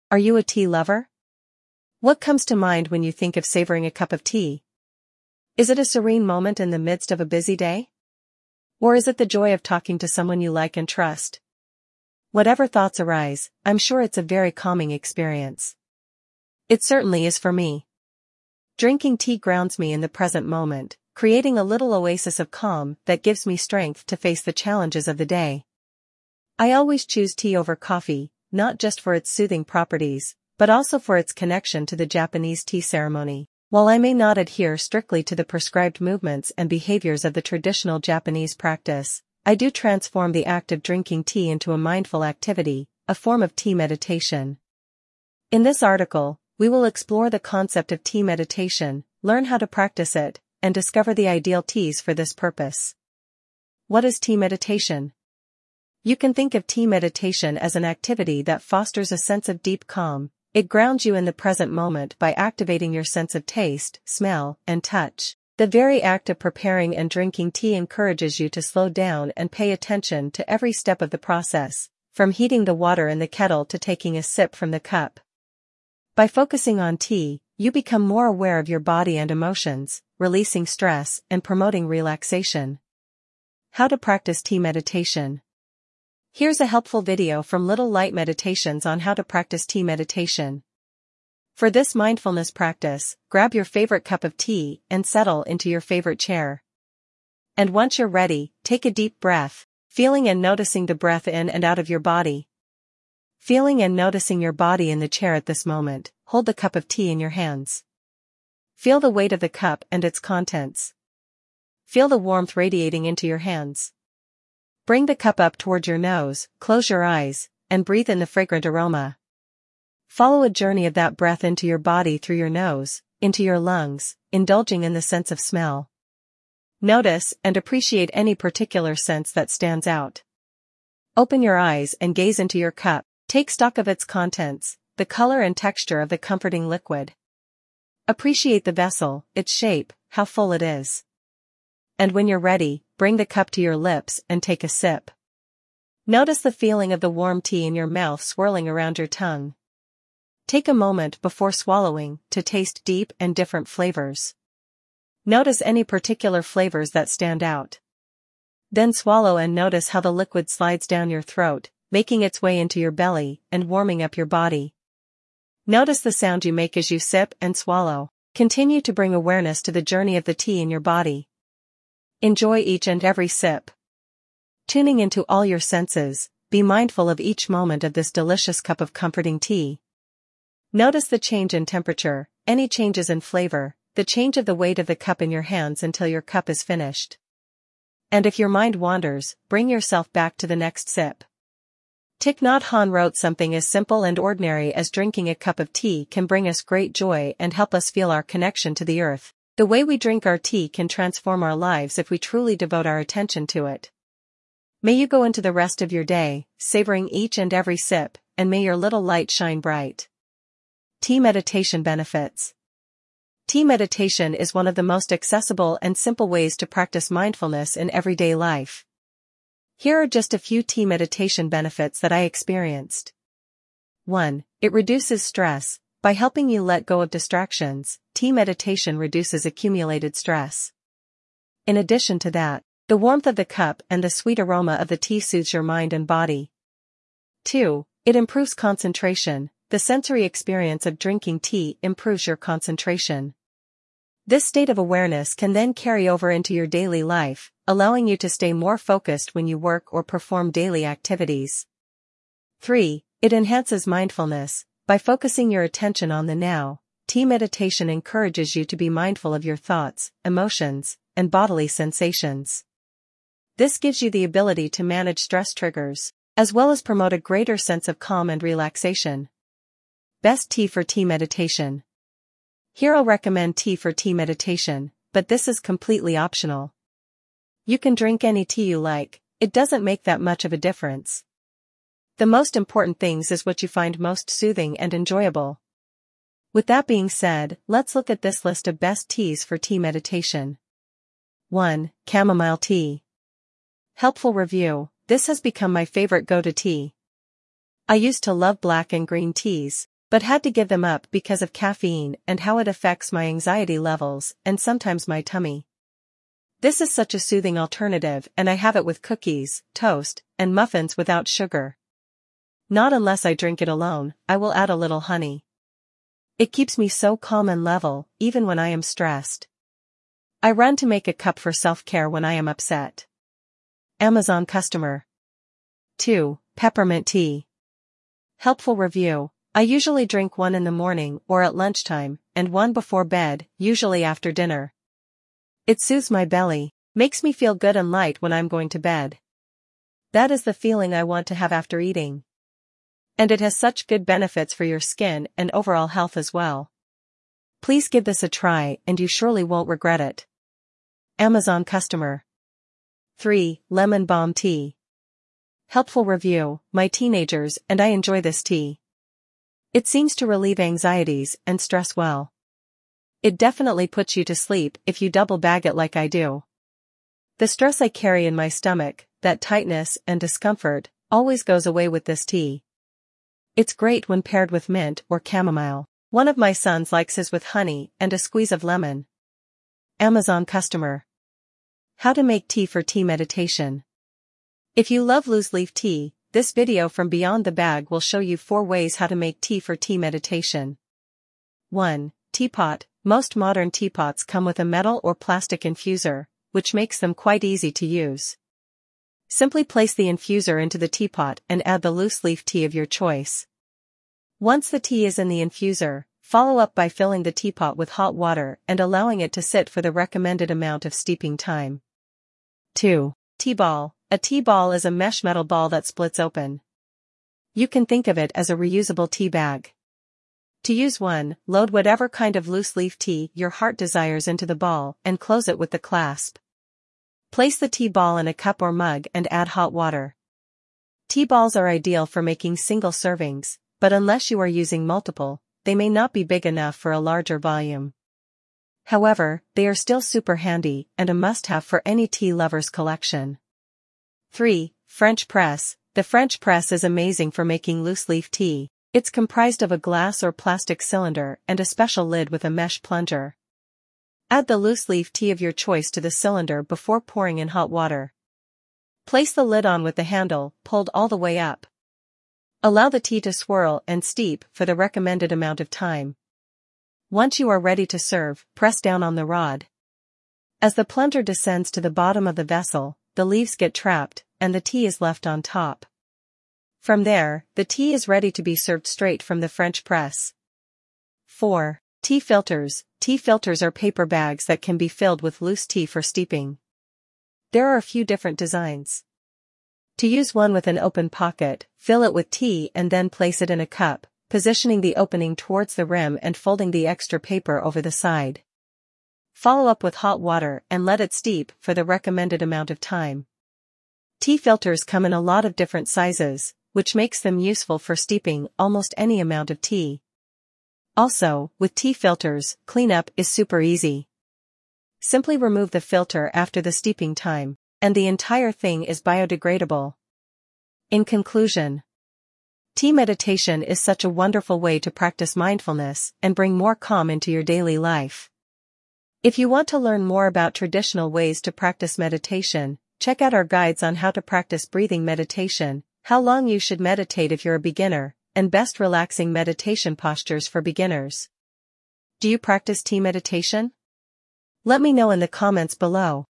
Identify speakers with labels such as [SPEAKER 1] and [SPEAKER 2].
[SPEAKER 1] Are you a tea lover? What comes to mind when you think of savoring a cup of tea? Is it a serene moment in the midst of a busy day? Or is it the joy of talking to someone you like and trust? Whatever thoughts arise, I'm sure it's a very calming experience. It certainly is for me. Drinking tea grounds me in the present moment, creating a little oasis of calm that gives me strength to face the challenges of the day. I always choose tea over coffee, not just for its soothing properties, but also for its connection to the Japanese tea ceremony. While I may not adhere strictly to the prescribed movements and behaviors of the traditional Japanese practice, I do transform the act of drinking tea into a mindful activity, a form of tea meditation. In this article, we will explore the concept of tea meditation, learn how to practice it, and discover the ideal teas for this purpose. What is tea meditation? You can think of tea meditation as an activity that fosters a sense of deep calm. It grounds you in the present moment by activating your sense of taste, smell, and touch. The very act of preparing and drinking tea encourages you to slow down and pay attention to every step of the process, from heating the water in the kettle to taking a sip from the cup. By focusing on tea, you become more aware of your body and emotions, releasing stress and promoting relaxation. How to practice tea meditation. Here's a helpful video from Little Light Meditations on how to practice tea meditation. For this mindfulness practice, grab your favorite cup of tea and settle into your favorite chair. And once you're ready, take a deep breath, feeling and noticing the breath in and out of your body. Feeling and noticing your body in the chair at this moment, hold the cup of tea in your hands. Feel the weight of the cup and its contents. Feel the warmth radiating into your hands. Bring the cup up toward your nose, close your eyes, and breathe in the fragrant aroma. Follow a journey of that breath into your body through your nose, into your lungs, indulging in the sense of smell. Notice and appreciate any particular sense that stands out. Open your eyes and gaze into your cup. Take stock of its contents, the color and texture of the comforting liquid. Appreciate the vessel, its shape, how full it is. And when you're ready, bring the cup to your lips and take a sip. Notice the feeling of the warm tea in your mouth swirling around your tongue. Take a moment before swallowing to taste deep and different flavors. Notice any particular flavors that stand out. Then swallow and notice how the liquid slides down your throat, making its way into your belly and warming up your body. Notice the sound you make as you sip and swallow. Continue to bring awareness to the journey of the tea in your body. Enjoy each and every sip. Tuning into all your senses, be mindful of each moment of this delicious cup of comforting tea. Notice the change in temperature, any changes in flavor, the change of the weight of the cup in your hands until your cup is finished. And if your mind wanders, bring yourself back to the next sip. Thich Nhat Hanh wrote, something as simple and ordinary as drinking a cup of tea can bring us great joy and help us feel our connection to the earth. The way we drink our tea can transform our lives if we truly devote our attention to it. May you go into the rest of your day, savoring each and every sip, and may your little light shine bright. Tea meditation benefits. Tea meditation is one of the most accessible and simple ways to practice mindfulness in everyday life. Here are just a few tea meditation benefits that I experienced. 1. It reduces stress. By helping you let go of distractions, tea meditation reduces accumulated stress. In addition to that, the warmth of the cup and the sweet aroma of the tea soothes your mind and body. 2. It improves concentration. The sensory experience of drinking tea improves your concentration. This state of awareness can then carry over into your daily life, allowing you to stay more focused when you work or perform daily activities. 3. It enhances mindfulness. By focusing your attention on the now, tea meditation encourages you to be mindful of your thoughts, emotions, and bodily sensations. This gives you the ability to manage stress triggers, as well as promote a greater sense of calm and relaxation. Best tea for tea meditation. Here I'll recommend tea for tea meditation, but this is completely optional. You can drink any tea you like, it doesn't make that much of a difference. The most important things is what you find most soothing and enjoyable. With that being said, let's look at this list of best teas for tea meditation. 1. Chamomile tea. Helpful review. This has become my favorite go-to tea. I used to love black and green teas, but had to give them up because of caffeine and how it affects my anxiety levels and sometimes my tummy. This is such a soothing alternative, and I have it with cookies, toast, and muffins without sugar. Not unless I drink it alone. I will add a little honey. It keeps me so calm and level, even when I am stressed. I run to make a cup for self-care when I am upset. Amazon customer. 2. Peppermint tea. Helpful review. I usually drink one in the morning or at lunchtime, and one before bed, usually after dinner. It soothes my belly, makes me feel good and light when I'm going to bed. That is the feeling I want to have after eating. And it has such good benefits for your skin and overall health as well. Please give this a try and you surely won't regret it. Amazon customer. 3. Lemon balm tea. Helpful review. My teenagers and I enjoy this tea. It seems to relieve anxieties and stress well. It definitely puts you to sleep if you double bag it like I do. The stress I carry in my stomach, that tightness and discomfort, always goes away with this tea. It's great when paired with mint or chamomile. One of my sons likes his with honey and a squeeze of lemon. Amazon customer. How to make tea for tea meditation. If you love loose leaf tea, this video from Beyond the Bag will show you 4 ways how to make tea for tea meditation. 1. Teapot. Most modern teapots come with a metal or plastic infuser, which makes them quite easy to use. Simply place the infuser into the teapot and add the loose leaf tea of your choice. Once the tea is in the infuser, follow up by filling the teapot with hot water and allowing it to sit for the recommended amount of steeping time. 2. Tea ball. A tea ball is a mesh metal ball that splits open. You can think of it as a reusable tea bag. To use one, load whatever kind of loose leaf tea your heart desires into the ball and close it with the clasp. Place the tea ball in a cup or mug and add hot water. Tea balls are ideal for making single servings, but unless you are using multiple, they may not be big enough for a larger volume. However, they are still super handy and a must-have for any tea lover's collection. 3. French press. The French press is amazing for making loose leaf tea. It's comprised of a glass or plastic cylinder and a special lid with a mesh plunger. Add the loose leaf tea of your choice to the cylinder before pouring in hot water. Place the lid on with the handle pulled all the way up. Allow the tea to swirl and steep for the recommended amount of time. Once you are ready to serve, press down on the rod. As the plunger descends to the bottom of the vessel, the leaves get trapped, and the tea is left on top. From there, the tea is ready to be served straight from the French press. 4. Tea filters. Tea filters are paper bags that can be filled with loose tea for steeping. There are a few different designs. To use one with an open pocket, fill it with tea and then place it in a cup, positioning the opening towards the rim and folding the extra paper over the side. Follow up with hot water and let it steep for the recommended amount of time. Tea filters come in a lot of different sizes, which makes them useful for steeping almost any amount of tea. Also, with tea filters, cleanup is super easy. Simply remove the filter after the steeping time, and the entire thing is biodegradable. In conclusion, tea meditation is such a wonderful way to practice mindfulness and bring more calm into your daily life. If you want to learn more about traditional ways to practice meditation, check out our guides on how to practice breathing meditation, how long you should meditate if you're a beginner, and best relaxing meditation postures for beginners. Do you practice tea meditation? Let me know in the comments below.